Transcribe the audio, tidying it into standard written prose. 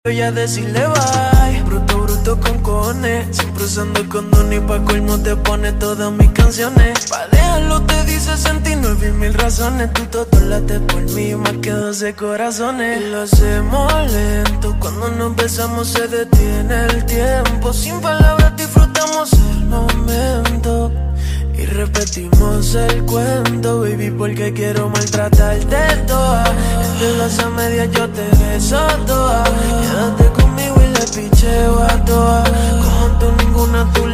Voy a decirle bye, bruto, bruto con cojones. Siempre usando condón y pa' colmo te pone todas mis canciones. Pa' dejarlo te dice 69.000 razones. Tú todo late por mí, más que 12 corazones. Y lo hacemos lento, cuando nos besamos se detiene el tiempo. Sin palabras disfrutamos el momento y repetimos el cuento, baby, porque quiero maltratarte toda. Entre las a medias yo te beso toda. Quédate conmigo y le picheo a toa. Como tú ninguna, tú